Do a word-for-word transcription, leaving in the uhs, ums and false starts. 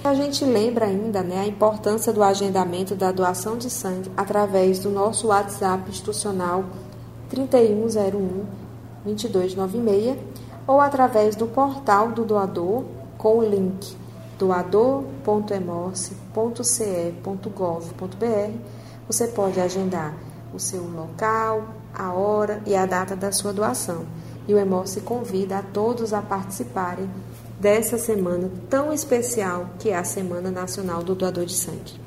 A gente lembra ainda, né, a importância do agendamento da doação de sangue através do nosso WhatsApp institucional trinta e um zero um, vinte e dois noventa e seis ou através do portal do doador com o link doador ponto hemorce ponto c e ponto gov ponto b r. Você pode agendar o seu local, a hora e a data da sua doação. E o Hemorce convida a todos a participarem dessa semana tão especial que é a Semana Nacional do Doador de Sangue.